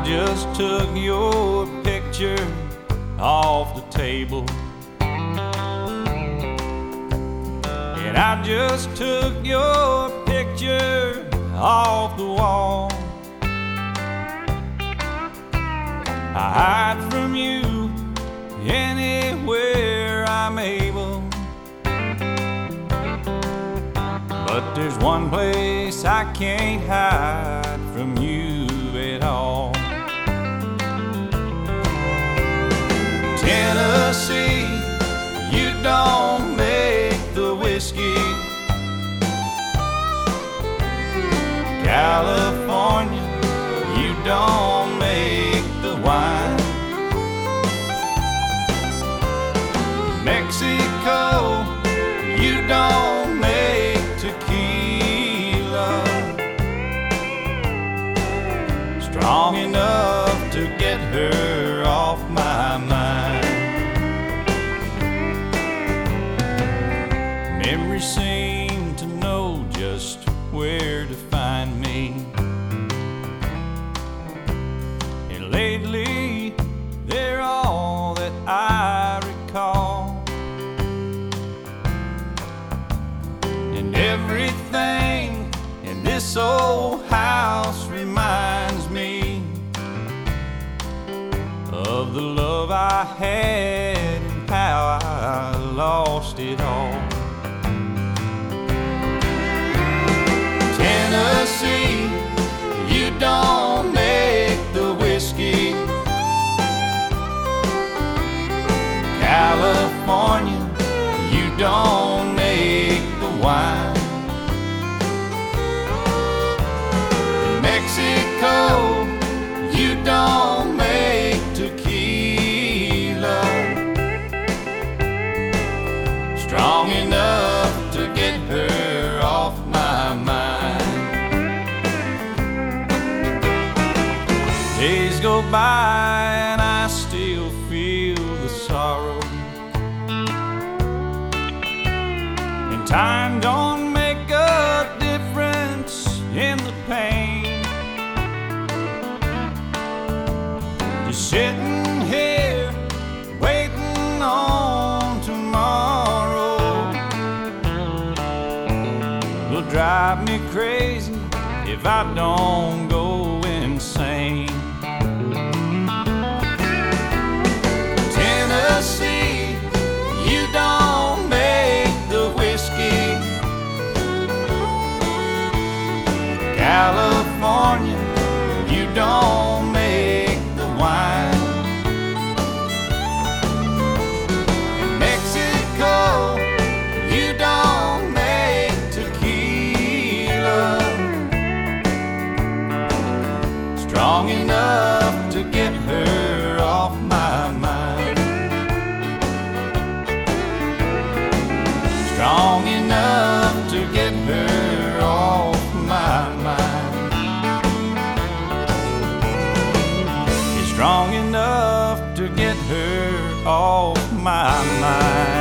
just took your picture off the table, and I just took your picture off the wall. I hide from you anywhere I'm able, but there's one place I can't hide from you at all. Tennessee, you don't make the whiskey. California, you don't make the wine. Mexico, you don't make tequila strong enough to get her off my mind. Memories seem to know just where to find me, and lately they're all that I recall. And everything in this old house reminds me of the love I had and how I lost it all. Tennessee, you don't make the whiskey. California, you don't make the wine. In Mexico, you don't make tequila strong enough to get her off my mind. Days go by and I still feel the sorrow, and time don't make a difference in the pain. Just sitting here waiting on tomorrow will drive me crazy if I don't go insane. Tennessee, you don't make the whiskey. California, you don't make the wine. In Mexico, you don't make tequila strong enough to get her off my mind. Strong enough to get her off my mind. It's strong enough to get her off my mind.